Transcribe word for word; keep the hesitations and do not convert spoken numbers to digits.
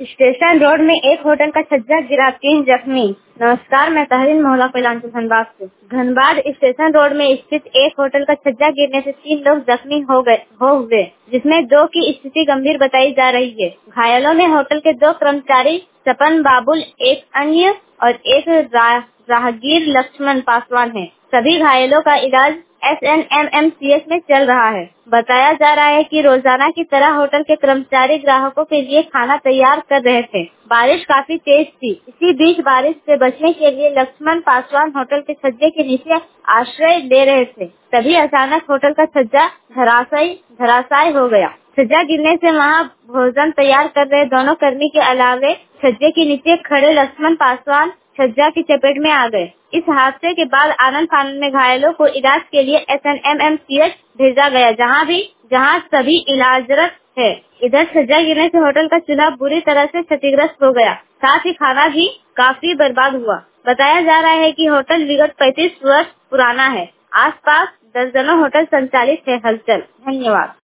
Station road में एक hotel का छज्जा गिरा, तीन जख्मी। नमस्कार, मैं तहरीन मोहल्ला कैलानपुर धनबाद से। धनबाद स्टेशन रोड में स्थित एक होटल का छज्जा गिरने से तीन लोग जख्मी हो गए हो हुए, जिसमें दो की स्थिति गंभीर बताई जा रही है। घायलों में होटल के दो कर्मचारी सपन बाबुल, एक अन्य और एक रा, राहगीर लक्ष्मण पासवान है। सभी घायलों का इलाज S N M M C H में चल रहा है। बताया जा रहा है कि रोजाना की तरह होटल के कर्मचारी ग्राहकों के लिए खाना तैयार कर रहे थे। बारिश काफी तेज थी। इसी बीच बारिश से बचने के लिए लक्ष्मण पासवान होटल के छज्जे के नीचे आश्रय ले रहे थे। तभी अचानक होटल का छज्जा धराशायी धराशायी हो गया। छज्जा गिरने से वहां भोजन तैयार कर रहे दोनों कर्मी के अलावे छज्जे के नीचे खड़े लक्ष्मण पासवान छज्जा की चपेट में आ गए। इस हादसे के बाद आनंद फानंद में घायलों को इलाज के लिए S N M M C H भेजा गया, जहां भी जहां सभी इलाजरत है। इधर छज्जा गिरने से होटल का चूल्हा बुरी तरह से क्षतिग्रस्त हो गया, साथ ही खाना भी काफी बर्बाद हुआ। बताया जा रहा है कि होटल विगत पैंतीस वर्ष पुराना है। आसपास दर्जनों होटल संचालित है। हलचल। धन्यवाद।